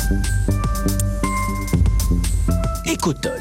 إيكوتول.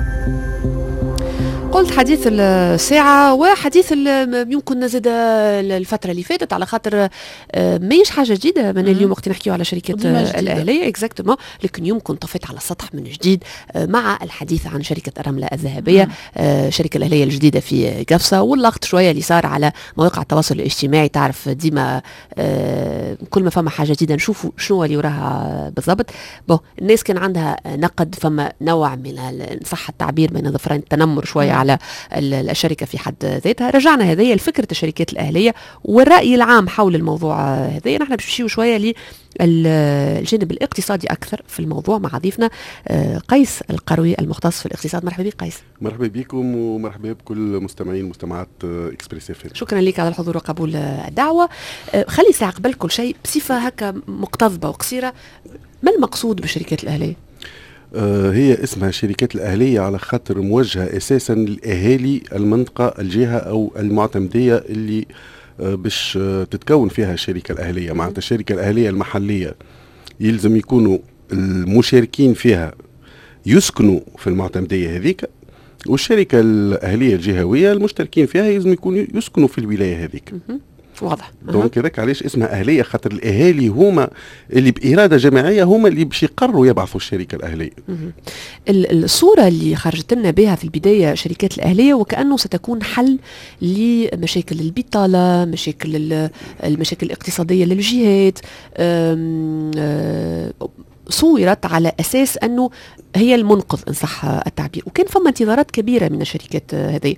قلت حديث الساعة وحديث يمكن نزيد الفترة اللي فاتت، على خاطر ماهيش حاجة جديدة من اليوم وقت نحكيو على شركات الأهلية اكزاكتومون، لكن يمكن طفت على السطح من جديد مع الحديث عن شركة الرملة الذهبية، شركة الأهلية الجديدة في قفصة، واللغط شوية اللي صار على مواقع التواصل الاجتماعي. تعرف ديما كل ما فما حاجة جديدة نشوفوا شنو اللي وراها بالضبط. الناس كان عندها نقد، فما نوع من صح التعبير بين ظفرين التنمر شوية على الشركة في حد ذاتها. رجعنا هذه الفكرة الشركات الأهلية والرأي العام حول الموضوع هذا. نحن بنمشيو شوية للجانب الاقتصادي أكثر في الموضوع مع ضيفنا قيس القروي المختص في الاقتصاد. مرحبا بك قيس. مرحبا بكم ومرحبا بكل مستمعين مستمعات إكسبريس اف ام. شكرا لك على الحضور وقبول الدعوة. خلي ساعة قبل كل شيء بصفة هكا مقتضبة وقصيرة، ما المقصود بالشركات الأهلية؟ هي اسمها شركات الأهلية على خاطر موجهة أساسا لأهالي المنطقة الجهة أو المعتمدية اللي باش تتكون فيها الشركة الأهلية. معناتها الشركة الأهلية المحلية يلزم يكونوا المشاركين فيها يسكنوا في المعتمدية هذيك، والشركة الأهلية الجهوية المشتركين فيها يلزم يكونوا يسكنوا في الولاية هذيك. واضح. دونك هذاك علاش اسمها أهلية، خاطر الأهالي هما اللي بإرادة جماعية هما اللي باش يقرروا يبعثوا الشركة الأهلية. الصورة اللي خرجت لنا بها في البداية شركات الأهلية وكأنه ستكون حل لمشاكل البطالة، المشاكل الاقتصادية للجهات، صورت على أساس أنه هي المنقذ إن صح التعبير، وكان فما انتظارات كبيرة من الشركات هذه.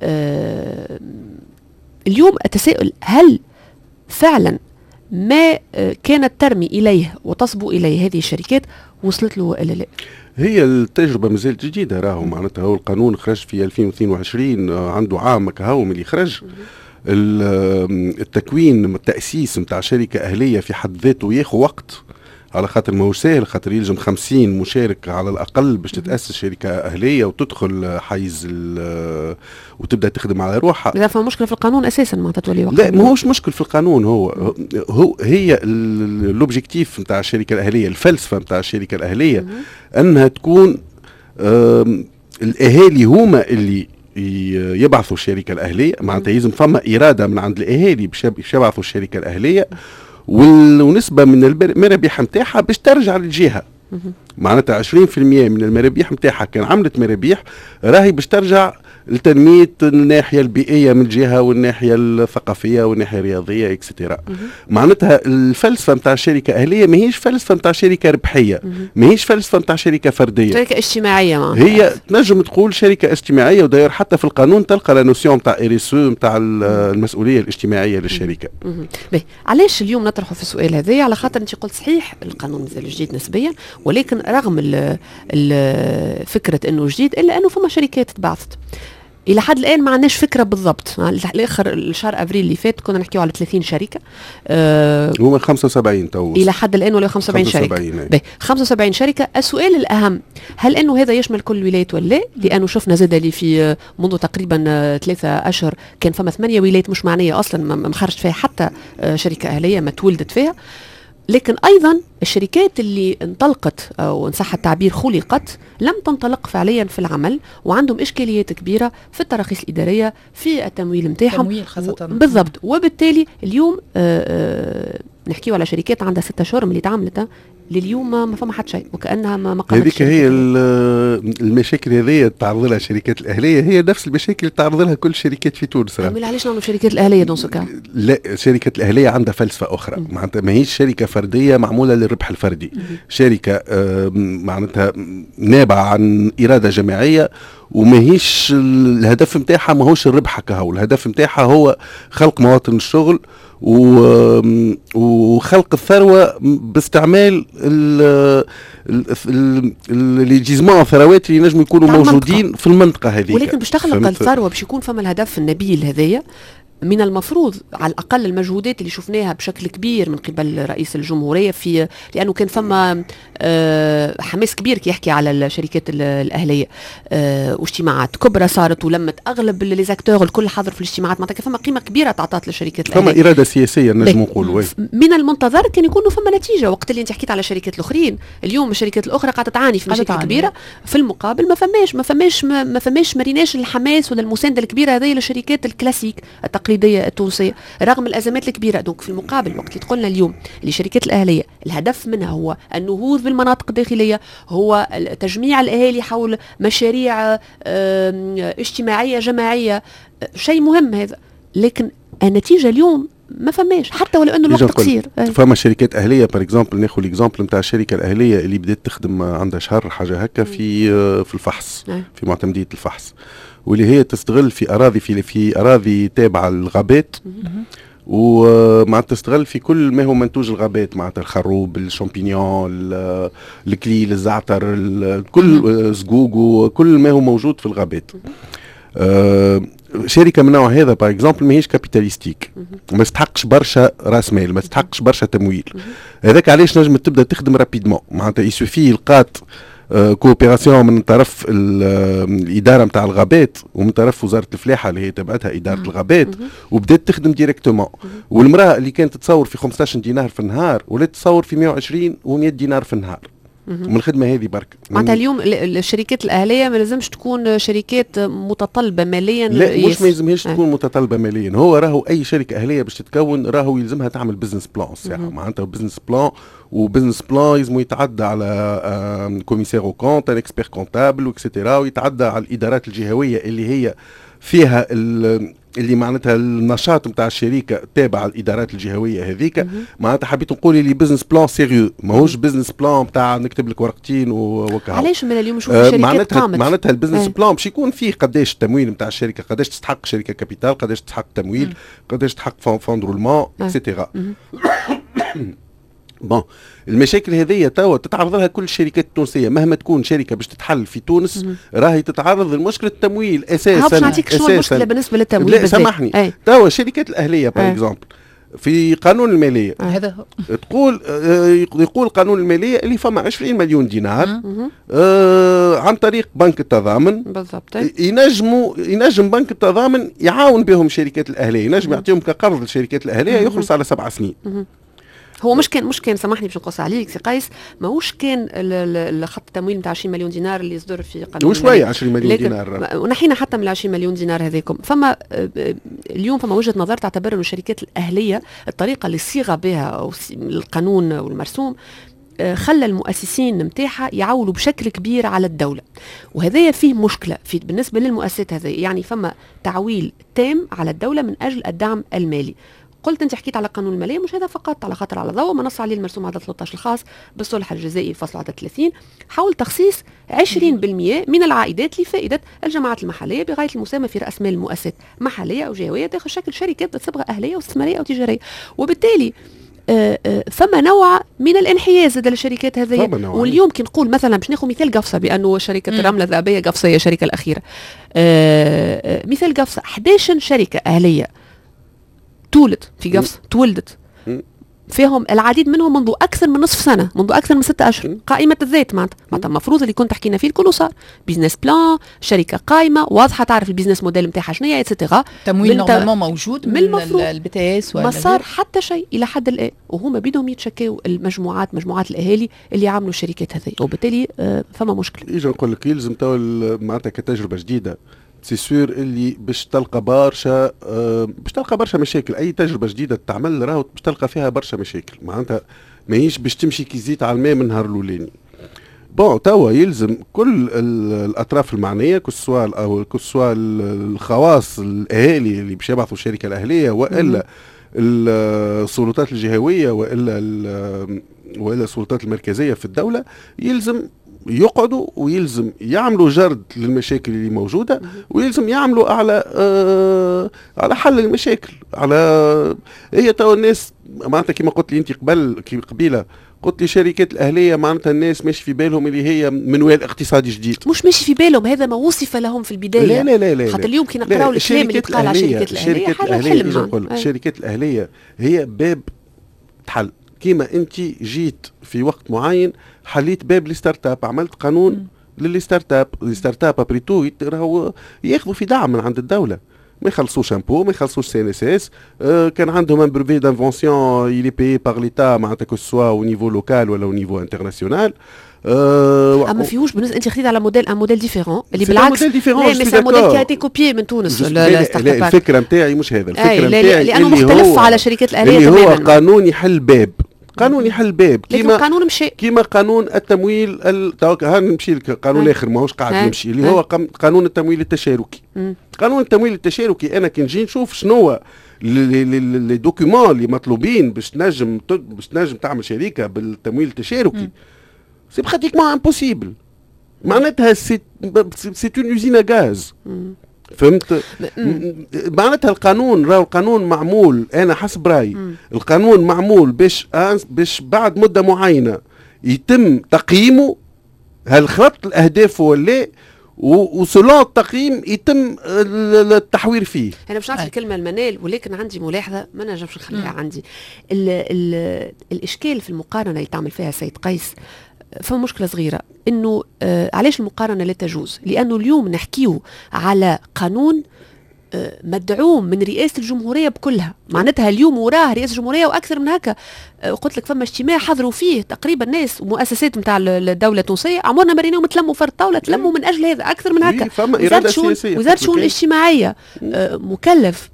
اليوم أتساءل، هل فعلا ما كانت ترمي إليه وتصبو إليه هذه الشركات وصلت له ولا لا؟ هي التجربة مازالت جديدة، راهو معناتها هو القانون خرج في 2022، عنده عام كهو من اللي خرج. التكوين التأسيس متاع شركة أهلية في حد ذاته ياخذ وقت، على خاطر ماهوش ساهل، خاطر يلزم 50 مشارك على الأقل باش تتأسس شركة أهلية وتدخل حيز وتبدأ تخدم على روحها. إذا فما مشكلة في القانون أساسا ما تتولي وقت. لا، ماهوش مشكل في القانون، هي الأوبجيكتيف متاع الشركة الأهلية، الفلسفة متاع الشركة الأهلية أنها تكون الأهالي هما اللي يبعثوا الشركة الأهلية. معناتها يلزم فما إرادة من عند الأهالي باش يبعثوا الشركة الأهلية، ونسبة من المرابح متاعها باش ترجع للجهة. معناتها 20% من المرابح متاعها كان عملت مرابح راهي باش ترجع لتنمية الناحية البيئية من جهة، والناحية الثقافية والناحية الرياضية اكسترا. معناتها الفلسفة متاع الشركة أهلية ماهيش فلسفة متاع شركة ربحية، ماهيش فلسفة متاع شركة فردية، شركة اجتماعية. هي تنجم تقول شركة اجتماعية، وداير حتى في القانون تلقى لا نوسيون متاع RSE متاع المسؤولية الاجتماعية للشركة. علاش اليوم نطرحوا في السؤال هذا؟ على خاطر انت قلت صحيح القانون نزل جديد نسبيا، ولكن رغم فكرة انه جديد الا انه فما شركات تبعثت. الى حد الان ما عندناش فكره بالضبط. الاخر الشهر ابريل اللي فات كنا نحكيو على 30 شركه، هما 75 تو الى حد الان، ولا 75 شركه. 75 شركه. السؤال الاهم، هل انه هذا يشمل كل الولايات ولا لا؟ لانه شفنا زاد اللي في منذ تقريبا 3 أشهر كان فما 8 ولايات مش معنيه اصلا ما خرجت فيها حتى شركه اهليه، ما تولدت فيها. لكن أيضا الشركات اللي انطلقت أو إن صح التعبير خلقت لم تنطلق فعليا في العمل، وعندهم إشكاليات كبيرة في التراخيص الإدارية، في التمويل متاعهم بالضبط. وبالتالي اليوم نحكيو على شركات عندها 6 أشهر من اللي تعملتها لليوم ما فما حد شيء، وكأنها ما قامتش. هذيك هي المشاكل هذه تعرض لها الشركات الأهلية، هي نفس المشاكل اللي تعرض لها كل الشركات في تونس. علاش نعملوا شركات الأهلية دون سكا؟ لا، الشركة الأهلية عندها فلسفة أخرى. معناتها ما هيش شركة فردية معمولة للربح الفردي، شركة معناتها نابعة عن إرادة جماعية، وما هيش الهدف متاعها ما هوش الربح كهو، الهدف متاعها هو خلق مواطن الشغل وخلق الثروة باستعمال اللي جيزمان ثروات اللي نجم يكونوا موجودين في المنطقة هذه. ولكن باش تخلق الثروة باش يكون فما الهدف النبيل هذايا، من المفروض على الأقل المجهودات اللي شفناها بشكل كبير من قبل رئيس الجمهورية لأنه كان فما حماس كبير كي يحكي على الشركات الأهلية، واجتماعات كبرى صارت ولمت أغلب ليزاكتور الكل حضر في الاجتماعات، معناتها فما قيمة كبيرة تعطات للشركات الأهلية، فما إرادة سياسية نجم نقول. من المنتظر كان يكونوا فما نتيجة. وقت اللي انت حكيت على الشركات الأخرين اليوم الشركات الأخرى قاعدة تعاني في مشاكل كبيرة، في المقابل ما فماش مريناش الحماس ولا المساندة الكبيرة هذه للشركات الكلاسيك التقليدية التونسية رغم الأزمات الكبيرة. دونك في المقابل وقت اللي تقولنا اليوم اللي الشركات الأهلية الهدف منها هو النهوض بالمناطق الداخلية، هو تجميع الأهالي حول مشاريع اجتماعية جماعية، شيء مهم هذا، لكن النتيجة اليوم ما فماش حتى ولو انه الوقت قصير. فما شركات اهليه بار اكزومبل، ناخذ الاكزومبل نتاع الشركه الاهليه اللي بدات تخدم عندها شهر حاجه هكا في الفحص، في معتمديه الفحص، واللي هي تستغل في اراضي في اراضي تابعه للغابات، ومع تستغل في كل ما هو منتوج الغابات، معناتها الخروب، الشامبينيون، الكليل، الزعتر، كل زقوق وكل ما هو موجود في الغابات. شركه من نوع هذا باغ اكزومبل ماهيش كابيتاليستيك، ما تستحقش برشا راس مال، ما تستحقش برشا تمويل. هذاك علاش نجم تبدا تخدم رابيدمون، معناتها يسوفي لقات كوبيراسيون من طرف الاداره نتاع الغابات ومن طرف وزاره الفلاحه اللي هي تبعتها اداره الغابات، وبدات تخدم ديريكتومون. والمراه اللي كانت تتصور في 15 دينار في النهار ولات تصور في 120 و100 دينار في النهار من الخدمه هذه برك. معناتها اليوم الشركات الاهليه ما لازمش تكون شركات متطلبه ماليا. لا مش ما يلزمهاش تكون متطلبه ماليا. هو راهو اي شركه اهليه باش تتكون راهو يلزمها تعمل بزنس بلان ساعه، معناتها بزنس بلان، وبزنس بلان يلزم يتعدى على كوميسير او كونت، ان اكسبير كونتابل واكسيتيرا، ويتعدى على الادارات الجهويه اللي هي فيها اللي معناتها النشاط نتاع الشركه تابع الادارات الجهويه هذيك. معناتها حبيت نقول لي بزنس بلان سيريو، ماهوش بزنس بلان نتاع نكتب لك ورقتين وكا. علاش من اليوم نشوف الشركات قامت معناتها البزنس بلان باش يكون فيه قداش التمويل نتاع الشركه، قداش تستحق شركه كابيتال، قداش تستحق تمويل، قداش تستحق فوند رولمون اكسيتيرا. بون المشاكل هذه توا تتعرض لها كل الشركات التونسيه، مهما تكون شركه باش تتحل في تونس راهي تتعرض لمشكله التمويل اساسا. باش نعطيك شنو المشكله بالنسبه للتمويل؟ لا سامحني، توا الشركات الاهليه باغ اكزومبل في قانون الماليه هذا تقول يقول قانون الماليه اللي فما 20 مليون دينار عن طريق بنك التضامن بالضبط. ينجم بنك التضامن يعاون بهم الشركات الاهليه، ينجم يعطيهم كقرض للشركات الاهليه يخلص على 7 سنين. هو مش كان سامحني باش نقص عليك سي قيس، ماهوش كان الخط التمويل نتاع 20 مليون دينار اللي يصدر في قانون وشويه 20 مليون دينار، ونحينا حتى من 20 مليون دينار هذيكم. فما اليوم فما وجهه نظر تعتبر انه الشركات الاهليه الطريقه اللي صيغ بها القانون والمرسوم خلى المؤسسين نتاعها يعولوا بشكل كبير على الدوله، وهذا فيه مشكله بالنسبه للمؤسسات هذه. يعني فما تعويل تام على الدوله من اجل الدعم المالي. قلت انت حكيت على قانون الماليه، مش هذا فقط، على خاطر على ضوء ما نص عليه المرسوم عدد 13 الخاص بالصلح الجزائي فصل عدد 30 حول تخصيص 20% من العائدات لفائده الجماعات المحليه بغايه المساهمه في راس مال المؤسسات محليه او جهويه داخل شكل شركات بصبغه اهليه واستثماريه او تجاريه. وبالتالي فما نوع من الانحياز لدى الشركات هذه. واليوم كي نقول مثلا باش ناخذ مثال قفصه، بانه شركه الرمله الذهبيه قفصه هي الشركه الاخيره، مثال قفصه 11 شركه اهليه تولدت في قفص، تولدت فيهم العديد منهم منذ اكثر من نصف سنه، منذ اكثر من 6 اشهر، قائمه الذات معناتها المفروض اللي كنت حكينا فيه الكل صار بيزنس بلان، شركه قائمه واضحه تعرف البيزنس موديل نتاعها شنو هي اتسيتيرا، تمويل نورمالمون موجود من البي تي اس، ما صار حتى شيء الى حد الان، وهما بدهم يتشكوا مجموعات الاهالي اللي يعملوا الشركات هذه، وبالتالي فما مشكله. يجي نقول لك يلزم تو معناتها كتجربه جديده سي سور اللي باش تلقى برشا مشاكل. اي تجربه جديده تعمل راهو باش تلقى فيها برشا مشاكل، معناتها ماهيش باش تمشي كي زيت على الماء من نهار الاولاني. بون توا يلزم كل الاطراف المعنيه كسوا الخواص الاهالي اللي باش يبعثوا الشركه الاهليه والا السلطات الجهويه والا السلطات المركزيه في الدوله، يلزم يقعدوا ويلزم يعملوا جرد للمشاكل اللي موجوده، ويلزم يعملوا على حل المشاكل. هي تو الناس معناتها كما قلت لي انت قبيله قلت لي شركات الاهليه معناتها الناس ماشي في بالهم اللي هي منوال اقتصادي جديد. مش ماشي في بالهم، هذا ما وصف لهم في البدايه. لا لا لا لا خاطر اليوم كي نقراو الكلام اللي تقال على الشركات الاهليه حاجه حلم. الشركات الاهليه هي باب تحل، كيما انت جيت في وقت معين حليت باب الستارت اب، عملت قانون للستارت اب. الستارت اب ابريتو راهو ياخذوا في دعم من عند الدوله، ما يخلصوش امبو، ما يخلصوش سي ان اس اس. كان عندهم ان بريفي دانفونسيون يلي باي باغ ليتا معناتها كو سوا او نيفو لوكال ولا او نيفو انترناسيونال. ما فيهوش انت خديت على موديل ان موديل ديفيرون اللي بالعكس لا مي سي موديل كي اتي كوبيي من تونس. لا الفكره نتاعي مش هذا، الفكره نتاعي لانه مختلف على شركات الاهليه اللي هو قانون يحل باب، قانون يحل باب كيما قانون مشي كيما قانون التمويل نمشي القانون الاخر ماهوش قاعد يمشي اللي هو قانون التمويل التشاركي. قانون التمويل التشاركي انا كي نجي نشوف شنو لي دوكيومون اللي مطلوبين باش تنجم تعمل شركه بالتمويل التشاركي، سي براتيكمون امبوسيبل. معناتها سي اون يوزين غاز. فهمت؟ معناتها القانون معمول، انا حسب رايي القانون معمول باش بعد مده معينه يتم تقييمه هل خلط الاهداف ولا، وسلون التقييم يتم التحوير فيه. انا باش نعطي الكلمه المنال، ولكن عندي ملاحظه ما نجمش نخليها عندي. الاشكال في المقارنه اللي تعمل فيها سيد قيس فما مشكلة صغيرة، انه علاش المقارنة لا تجوز؟ لانه اليوم نحكيو على قانون مدعوم من رئاسة الجمهورية بكلها، معناتها اليوم وراه رئاسة الجمهورية واكثر من هكا. قلت لك فما اجتماع حضروا فيه تقريبا ناس ومؤسسات نتاع الدولة التونسية، عمرنا ما ريناهم تلموا فرد طاولة، تلموا من اجل هذا اكثر من هكا. وزارة الشؤون الاجتماعية مكلف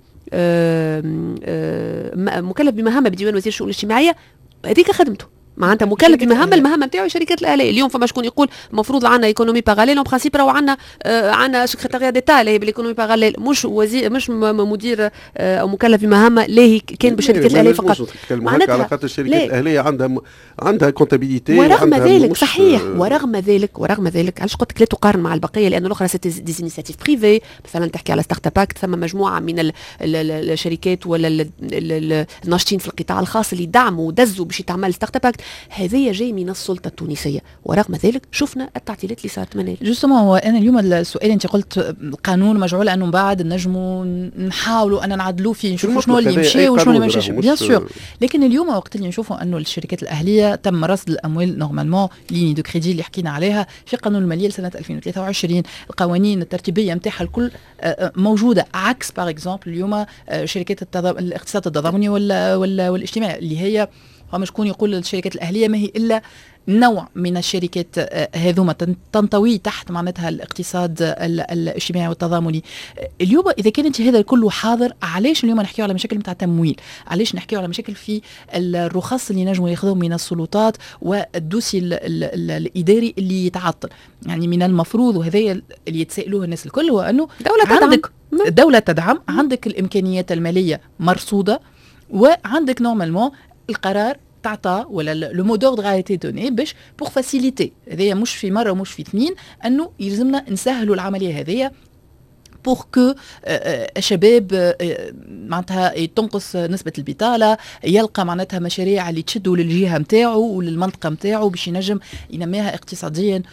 بمهمة بديوان وزير الشؤون الاجتماعية، هذيك خدمته معناتها مكلف بمهام، المهام نتاعو شركات الاهليه. اليوم فما شكون يقول المفروض عندنا ايكونومي باراليل، اون برانسيب راهو عندنا سكرتاريا ديتا اللي هي بالايكونومي باراليل، مش وزير مش مدير او مكلف بمهمه اللي كان بالشركات الاهليه فقط. معناتها على خاطر الشركات الاهليه عندها كونتابيليتي ورغم ذلك صحيح ورغم ذلك علاش قلت لك لا تقارن مع البقيه، لان الاخرى سيتي دي انيشيتيف بريفي. مثلا تحكي على ستارت اب، ثم مجموعه من الشركات ولا الناشطين في القطاع الخاص اللي دعموا ودزوا باش يتعمل ستارت اب، هذه جاي من السلطه التونسيه. ورغم ذلك شفنا التعطيلات اللي صارت منها. جوستومون هو انا اليوم السؤال انت قلت القانون مجعول انه من بعد نجموا نحاولوا ان نعدلوا فيه، نشوفوا شنو اللي يمشي وشنو اللي ما يمشيش بيان سور. لكن اليوم وقت اللي نشوفوا انه الشركات الاهليه تم رصد الاموال نورمالمون ليني دو كريدي اللي حكينا عليها في قانون الماليه لسنه 2023، القوانين الترتيبيه نتاعها الكل موجوده، عكس باغ اكزومبل اليوم شركات الاقتصاد التضامني والاجتماعي اللي هي فما شكون يقول الشركات الأهلية ما هي إلا نوع من الشركات هذوما تنطوي تحت معناتها الاقتصاد الاجتماعي والتضامني. اليوم إذا كانت هذا كله حاضر، علاش اليوم نحكيو على مشاكل متاع تمويل؟ علاش نحكيو على مشاكل في الرخص اللي نجموا ياخذوهم من السلطات والدوسي الإداري اللي يتعطل؟ يعني من المفروض، وهذا اللي يتسائلوه الناس الكل، هو أنه الدولة تدعم، عندك الإمكانيات المالية مرصودة، وعندك نورمالمون القرار تعطى ولا لو مو دوردر ا ايتي دوني باش بور فاسيليتي. هذايا مش في مره ومش في اثنين، انه يلزمنا نسهلوا العمليه هذيا بور كو الشباب معناتها تنقص نسبه البطاله، يلقى معناتها مشاريع اللي تشدوا للجهه نتاعو وللمنطقه نتاعو باش ينجم ينميها اقتصاديا.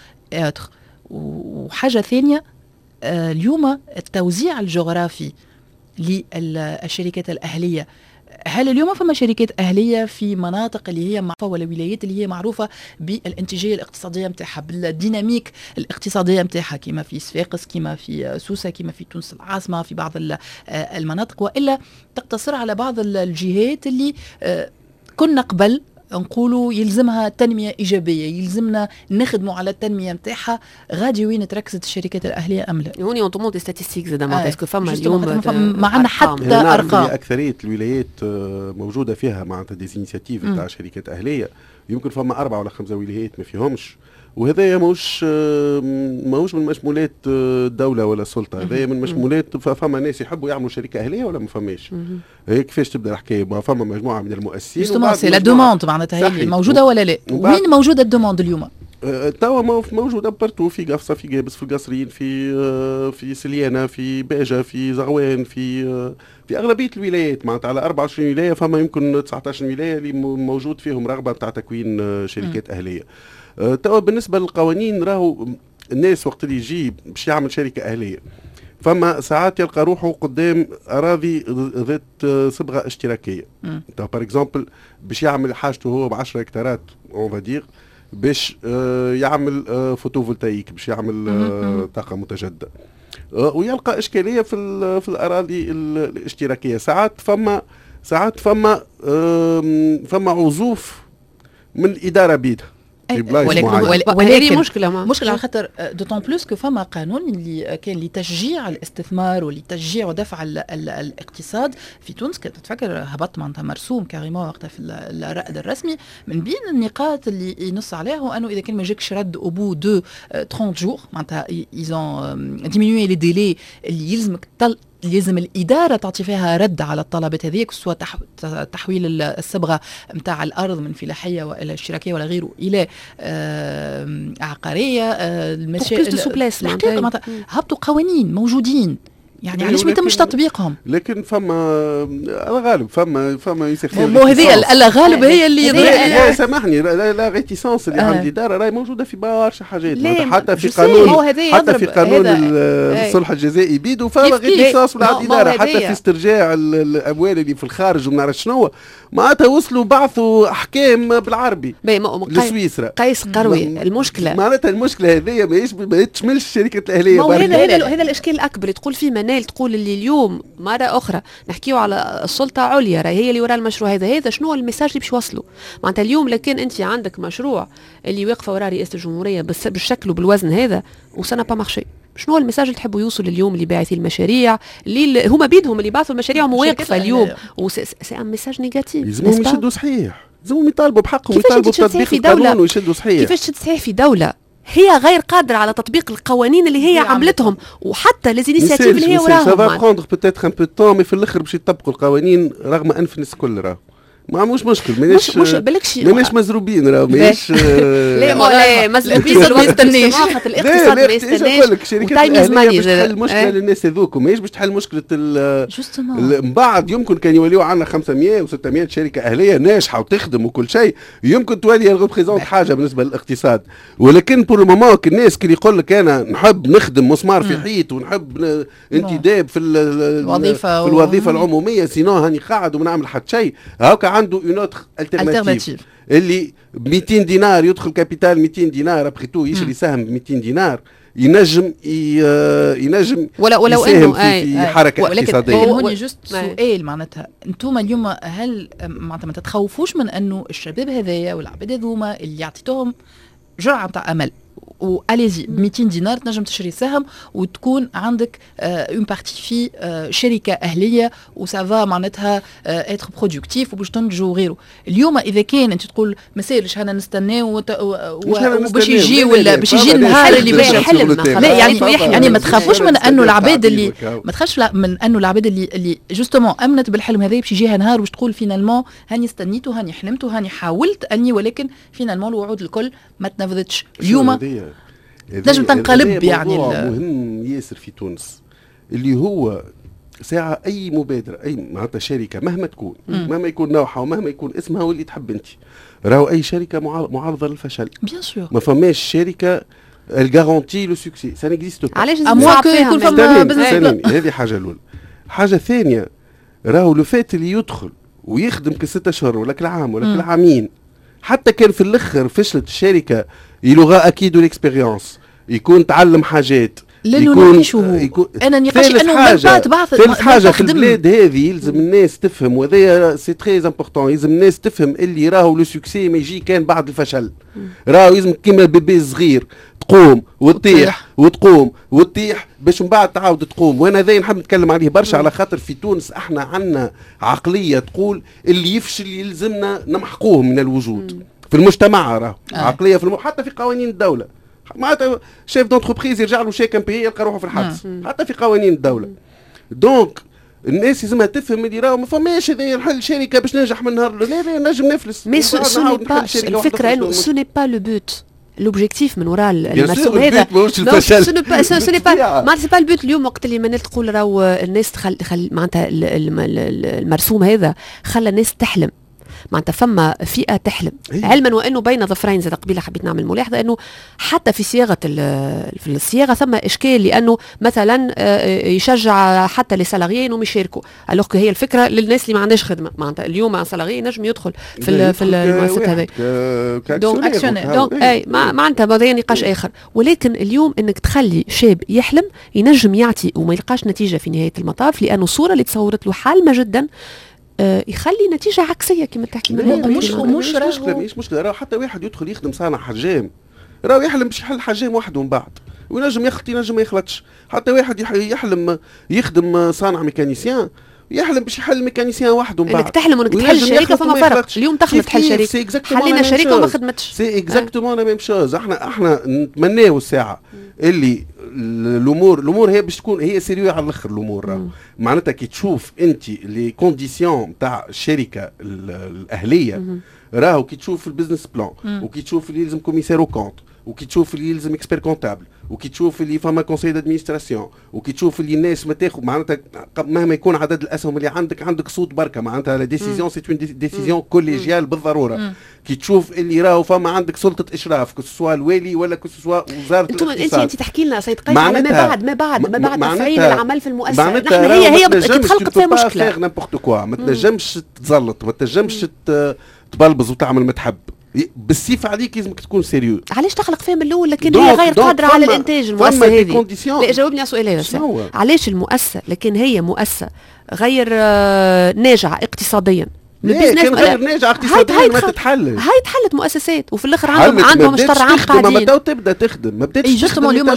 وحاجه ثانيه، اليوم التوزيع الجغرافي للشركات الاهليه، هل اليوم فما شركات أهلية في مناطق اللي هي معروفة ولا ولايات اللي هي معروفة بالانتاجية الاقتصادية متاعها، بالديناميك الاقتصادية متاعها، كما في صفاقس، كما في سوسة، كما في تونس العاصمة، في بعض المناطق، وإلا تقتصر على بعض الجهات اللي كنا قبل نقولوا يلزمها تنمية إيجابية، يلزمنا نخدموا على التنمية متاعها؟ غادي وين تركزت الشركات الأهلية أم لا؟ هوني اون طومون دي ستاتستيك زاد باسكو فما اليوم ما عندنا حتى أرقام. أكثرية الولايات موجودة فيها معناتها دي انيشيتيف تاع شركات أهلية، يمكن فما 4 ولا 5 ولايات ما فيهمش، وهذا ماهوش من مشمولات الدوله ولا السلطه، هذا من مشمولات فما ناس يحبوا يعملوا شركه اهليه ولا ما فماش. هيك كيفاش تبدا الحكايه؟ ما فما مجموعه من المؤسسين جوستومون سي لا دوموند معناتها هي موجوده ولا لا؟ وين موجوده الدوموند اليوم؟ توا موجوده بارتو، في قفصه، في قابس، في القصرين، في سليانه، في باجه، في زغوان، في اغلبيه الولايات معناتها على 24 ولايه فما يمكن 19 ولايه اللي موجود فيهم رغبه بتاع تكوين شركات اهليه. توا بالنسبه للقوانين راهو الناس وقت اللي يجي باش يعمل شركه اهليه فما ساعات يلقى روحه قدام اراضي ذات صبغه اشتراكيه. تو بار اكزومبل باش يعمل حاجته هو ب 10 هكتارات اون فادير باش يعمل فوتوفولتايك، باش يعمل طاقه متجدده، ويلقى اشكاليه في الاراضي الاشتراكيه. ساعات فما عزوف من الاداره بيدها. ولكن مشكلة على خاطر دوتون بلوس كو فما قانون اللي كان لتشجيع الاستثمار ولتشجيع ودفع الاقتصاد في تونس. كنت تفكر هبط معناتها مرسوم كاريمون وقتها في الرائد الرسمي. من بين النقاط اللي ينص عليها هو انه اذا كان ما جاكش رد او بو دو 30 جور معناتها ايزون ديمينوي لي ديلي اللي يلزمك لازم الإدارة تعطي فيها رد على الطلبات هذيك، سواء تحويل الصبغة متاع الأرض من فلاحية وإلى اشتراكية ولا غيره إلى عقارية. الحقيقة هبطوا قوانين موجودين يعني علاش ما يتمش تطبيقهم؟ لكن فما الغالب فما يصير مو هذه الغالب هي اللي لا سامحني لا ريتيسونس اللي عند الاداره راهي موجوده في برشا حاجات حتى في قانون الصلح الجزائي بيدو فما ريتيسونس من عند الاداره حتى في استرجاع الاموال اللي في الخارج وما نعرف شنو معناتها وصلوا بعثوا احكام بالعربي لسويسرا. قيس قروي المشكله معناتها المشكله هذه ما تشملش الشركات الاهليه. هذا الاشكال الاكبر تقول فيه منال، تقول اللي اليوم مره اخرى نحكيو على السلطه عليا راهي هي اللي وراء المشروع هذا شنو الميساج اللي باش يوصلوا معناتها اليوم. لكن انت عندك مشروع اللي واقفه وراء رئاسه الجمهوريه بالشكل وبالوزن هذا وسنا با مارشي، شنو الميساج اللي تحبوا يوصل اليوم اللي باعثين المشاريع اللي هما بيدهم اللي باعثوا المشاريع واقفه اليوم سي ان ميساج نيجاتيف. لازمهم يشدوا صحيح، لازمهم يطالبوا بحقهم ويطالبوا بتطبيق القانون ويشدوا صحيح. كيفاش تشد صحيح في دوله هي غير قادرة على تطبيق القوانين اللي هي عملتهم وحتى ليزينيسياتيف اللي هي وراهم؟ سافا بروندر بوتيتر ان بو طون مي في الاخر باش يطبقوا القوانين رغم انف الناس الكل راه ما عموش مشكل. ماناش مزروبين راه ماهيش لا مزروبين ما يستناش خاطر الاقتصاد ما يستناش وتايمز ماني باش تحل مشكله للناس هذوك ماهيش باش تحل مشكله من بعد. يمكن كان يوليو عندنا 500 و600 شركه اهليه ناجحه وتخدم وكل شيء، يمكن تولي الريبريزونت حاجه بالنسبه للاقتصاد، ولكن بور المومون الناس كي يقول لك انا نحب نخدم مسمار في حيط ونحب انتداب في الوظيفه العموميه سينو هاني قاعد وما نعمل حتى شيء. هاكا عنده اون اوتر التيرناتيف اللي 200 دينار يدخل كابيتال 200 دينار ابخي تو يشري سهم ب 200 دينار ينجم ولو يساهم في حركه اقتصاديه. هوني جست سؤال معناتها انتم اليوم هل معناتها ما تتخوفوش من انه الشباب هذايا والعباد هذوما اللي عطيتوهم جرعه نتاع امل واليزي ب 200 دينار تنجم تشري سهم وتكون عندك اون بارتي في شركه اهليه وسافا معناتها اتر برودكتيف وباش تنتجوا وغيره. اليوم اذا كان انت تقول ما سالش انا نستناو وباش يجي ولا باش يجي النهار اللي باش يحل لا يعني ما تخافوش من انه العباد اللي ما تخافش من انه العباد اللي جوستومون امنت بالحلم هذا باش يجيها نهار باش تقول فينالمون هاني استنيتو هاني حلمتو هاني حاولت اني ولكن فينالمون الوعود الكل ما تنفذتش. اليوم لازم تنقلب يعني مهم ياسر في تونس اللي هو ساعة أي مبادرة أي معناتها شركة مهما تكون مهما يكون نوعها ومهما يكون اسمها واللي تحب أنت راهو أي شركة معرضة للفشل. بيان سور ما فماش شركة الجارونتي لو سوكسي سا نيكزيست با. علاش يكون فما هذه حاجة الأولى. حاجة ثانية راهو لو فات اللي يدخل ويخدم ك6 أشهر ولا كالعام ولا كالعامين حتى كان في الأخر فشلت الشركة يلغى اكيد الاكسبيريونس يكون تعلم حاجات يكون انا نقاش انه ثالث حاجه في البلاد هذه يلزم الناس تفهم وهذا سي تري امبورطون. يلزم الناس تفهم اللي راهو لو سوكسي ما يجي كان بعد الفشل. راهو لازم كيما البيبي صغير تقوم وتطيح وتقوم وتطيح باش من بعد تعاود تقوم. وانا ذا نحب نتكلم عليه برشا على خاطر في تونس احنا عندنا عقليه تقول اللي يفشل يلزمنا نمحقوه من الوجود في المجتمع. راهو عقليه في حتى في قوانين الدوله معناتها شيف دونتربريز يرجع له شيك امبيي يلقى روحه في الحبس حتى في قوانين الدوله. دونك الناس لازمها تفهم اللي راهو ما فماش هذا نحل شركه باش ننجح من نهار لا نجم نفلس. مي الفكره انه سو ني با لو بوت لوبجيكتيف من وراء المرسوم هذا سوني با ما سي با البوت. اليوم وقت اللي منال تقول راهو الناس تخل معناتها المرسوم هذا خلى الناس تحلم، معناتها فما فئه تحلم علما وانه بين ظفرين. زاد قبيله حبيت نعمل ملاحظه انه حتى في الصياغه ثم اشكال، لانه مثلا يشجع حتى لي سالاريين انهم يشاركوا، الوغ هي الفكره للناس اللي ما عندهاش خدمه. معناتها اليوم ان سالاري ينجم يدخل في المؤسسات هذه دونك اكسيونير دونك اي معناتها هذا نقاش اخر. ولكن اليوم انك تخلي شاب يحلم ينجم يعطي وما يلقاش نتيجه في نهايه المطاف، لانه الصوره اللي تصورت له حالمه جدا يخلي نتيجه عكسيه كما تحكي. مش مشكله راهو حتى واحد يدخل يخدم صانع حجام راهو يحلم باش يحل حجام وحده من بعد، وينجم يخلط ينجم ما يخلطش. حتى واحد يحلم يخدم صانع ميكانيسيان يحلم باش يحل ميكانيسيان وحده من بعد. انك تحلم وانك تحل شركه فما فرق. اليوم تخلط تحل شركه، حلينا شركه وما خدمتش. سي اكزاكتومون لا ميم شوز. احنا نتمناو الساعه اللي الامور هي باش تكون هي سيريو على الاخر. الامور معناتها كي تشوف انت لي كونديسيون تاع الشركه الاهليه راهو كي تشوف البزنس بلان وكي تشوف اللي يلزم كوميسير او كونت وكي تشوف اللي يلزم اكسبير كونتابل وكي تشوف اللي فما كونساي دادمينستراسيون وكي تشوف اللي الناس ما تاخذ معناتها مهما يكون عدد الاسهم اللي عندك صوت بركه. معناتها لا ديسيزيون سي اون ديسيزيون كوليجيال بالضروره. كي تشوف اللي راهو فما عندك سلطه اشراف كسوا الوالي ولا كسوا وزاره الاقتصاد. انت تحكي لنا سيد قيس على ما بعد تفعيل العمل في المؤسسه. نحن هي تخلقت فيها مشكله. نيمبورت كوا ما تنجمش تزلط ما تنجمش تبلبز وتعمل ما تحب. بالسيف عليك لازمك تكون سيريو. علاش تخلق فيها من الاول لكن هي غير قادره على الانتاج المؤسسه هذه؟ لا جاوبني على سؤالي بس. علاش المؤسسه لكن هي مؤسسه غير ناجعه اقتصاديا؟ كان غير ناجعه اقتصاديا ما تتحلش. هاي تحلت مؤسسات وفي الاخر عندهم اشتر عام قاعدين. ما تبدا تخدم ما بداتش تخدم. اليوم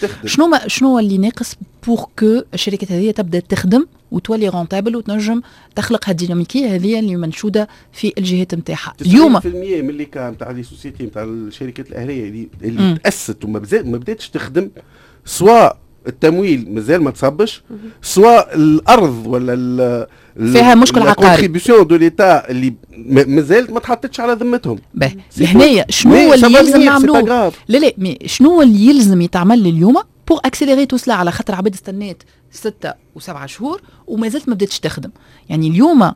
شنو اللي ناقص بور كو الشركات هذه تبدا تخدم وتولي رونتابل وتنجم تخلق هالديناميكيه هذه اللي منشوده في الجهات نتاعها. اليوم 90% من اللي كان نتاع لي سوسيتي نتاع الشركات الاهليه اللي تاسست وما بداتش تخدم، سواء التمويل مازال ما تصبش، سواء الارض ولا فيها مشكل عقاري الكونتريبيسيون دو ليتا اللي مازالت ما تحطتش على ذمتهم. هنايا شنو اللي يلزم نعملوه؟ لا مي شنو اللي يلزم يتعمل اليوم بور اكسيليري تو سلا؟ على خاطر عباد استنات 6 و7 شهور وما زالت ما بداتش تخدم. يعني اليوم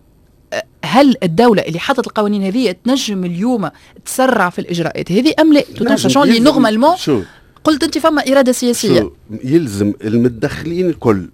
هل الدولة اللي حطت القوانين هذه تنجم اليوم تسرع في الإجراءات هذه أم لا؟ تتنسى اللي نورمالمون قلت أنت فما إرادة سياسية. يلزم المتدخلين الكل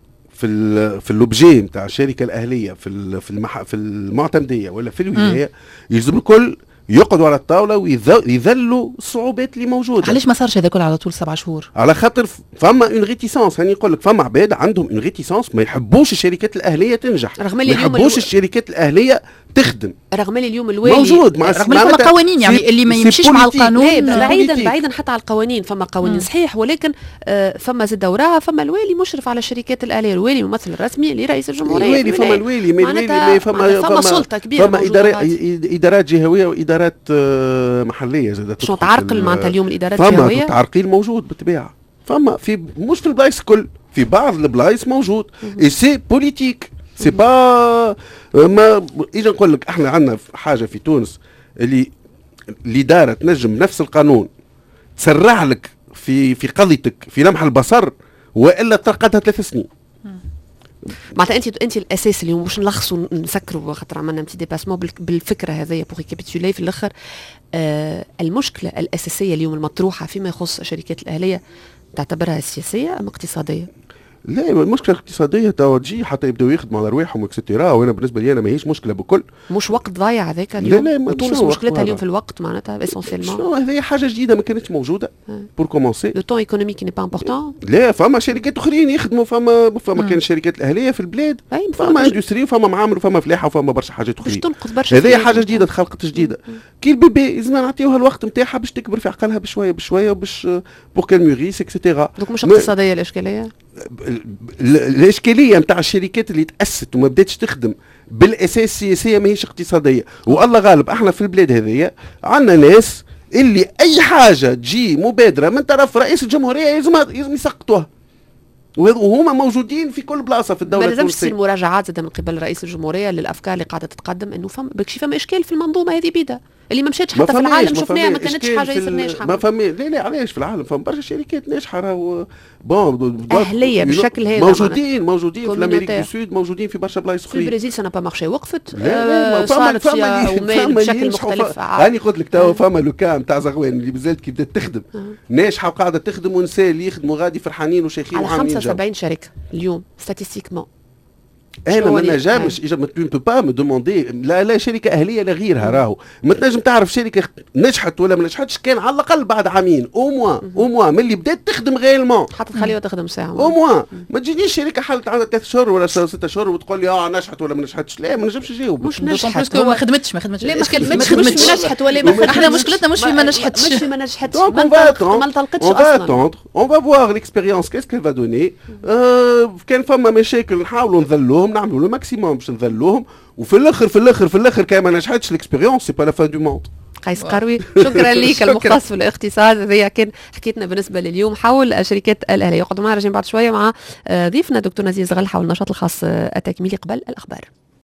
في اللوبجي نتاع الشركة الأهلية في المعتمدية ولا في الولاية، يلزم الكل يقعدوا على الطاوله ويذلوا الصعوبات اللي موجوده. علاش ما صارش هذا كل على طول 7 شهور؟ على خاطر فما اون ريتيسونس. هاني نقول لك فما عباد عندهم اون ريتيسونس ما يحبوش الشركات الاهليه تنجح، ما يحبوش الشركات الاهليه تخدم، رغم اللي اليوم الوالي موجود رغم فما قوانين يعني اللي ما يمشيش مع القانون. بعيدا حتى على القوانين، فما قوانين صحيح، ولكن فما زاد وراها فما الوالي مشرف على الشركات الآلية، الوالي الممثل الرسمي لرئيس الجمهورية. الوالي فما الوالي فما سلطة كبيرة، فما إدارات جهوية وإدارات محلية زادت. شو تعرقل معناتها اليوم الإدارات الجهوية؟ فما تعرقيل موجود بالطبيعة، فما في مش في البلايص الكل، في بعض البلايص موجود اي سي بوليتيك سي با. ما اجي نقول لك احنا عندنا حاجه في تونس اللي الاداره تنجم نفس القانون تسرع لك في قضيتك في لمح البصر، والا ترقدها 3 سنين. معناتها انت الاساس اليوم باش نلخصوا نسكروا خاطر عملنا امتي ديباسمون بالفكره هذيا بوغ ريكابيتولي في الاخر. المشكله الاساسيه اليوم المطروحه فيما يخص الشركات الاهليه تعتبرها سياسيه ام اقتصاديه؟ لا، المشكله الاقتصاديه تجي حتى يبداو يخدموا على رواحهم اكسترا، وانا بالنسبه لي انا ماهيش مشكله بكل. مش وقت ضايع هذاك اليوم؟ لا تونس مشكلتها اليوم في الوقت معناتها اسونسيلمون. هذه حاجه جديده ما كانتش موجوده بور كومونسي. لو طون ايكونوميك ني با امبورطون. لا، فما شركات اخرين يخدموا، فما كان الشركات الاهليه في البلاد، فما اندستري وفما معامل وفما فلاحه وفما برشا حاجات اخرين. هذه حاجه جديده تخلقت جديده. كي البيبي لازم نعطيوها الوقت نتاعها باش تكبر في عقلها بشويه بشويه باش بور كان ميغيس اكسترا. دونك مش اقتصاديه الاشكاليه؟ الاشكاليه نتاع الشركات اللي تاسست وما بداتش تخدم بالاساس سياسيه ماهيش اقتصاديه. والله غالب احنا في البلاد هذيا عندنا ناس اللي اي حاجه تجي مبادره من طرف رئيس الجمهوريه لازم يسقطوها، وهما موجودين في كل بلاصه في الدوله. ما لازمش تصير مراجعات زاد من قبل رئيس الجمهوريه للافكار اللي قاعده تتقدم، انه فما اشكال في المنظومه هذه بيدا، اللي ما مشاتش حتى في العالم شفناها ما كانتش حاجه ياسر ناجحه. ما فما لا علاش في العالم فما برشا شركات ناجحه راهو بون اهليه بالشكل هذا موجودين في الامريكا دو سود، موجودين في برشا بلايص اخرين. في البرازيل سنا با مارشي وقفت صارت فيها ومال بشكل مختلف. هاني قلت لك توا فما لوكا نتاع زغوان اللي بزلت كي بدات تخدم ناجحه وقاعده تخدم، ونساء اللي يخدموا غادي فرحانين وشيخين على 75 شركه اليوم ستاتستيكمون. انا ما نجمش ما با مي دوموندي لا شركه اهليه لا غيرها. راهو ما تنجم تعرف شركه نجحت ولا ما نجحتش كان على الاقل بعد عامين او موا من اللي بدات تخدم غيرمون، حتى تخليها تخدم ساعه او موا. ما تجينيش شركه حلت عندها 3 شهور ولا 6 شهور وتقول لي نجحت ولا ما نجحتش. لا ما نجمش نجاوب. مش نجحت ما خدمتش لا ما خدمتش نجحت ولا ما احنا مشكلتنا مش في ما نجحتش ما التقتش اصلا. on va voir l'expérience qu'est-ce qu'elle va donner. كان فما مشاكل نحاولوا نذلوهم، نعملوا لو ماكسيموم باش نذلوهم، وفي الاخر كان ما نجحتش الاكسبيريونس سي با لا فان دو موند. قيس قروي شكرا لك المختص في الاقتصاد. هذه كان حكيتنا بالنسبه لليوم حول الشركات الاهليه. يقعدوا معنا راجعين بعد شويه مع ضيفنا دكتور نزيه زغل حول النشاط الخاص التكميلي قبل الاخبار.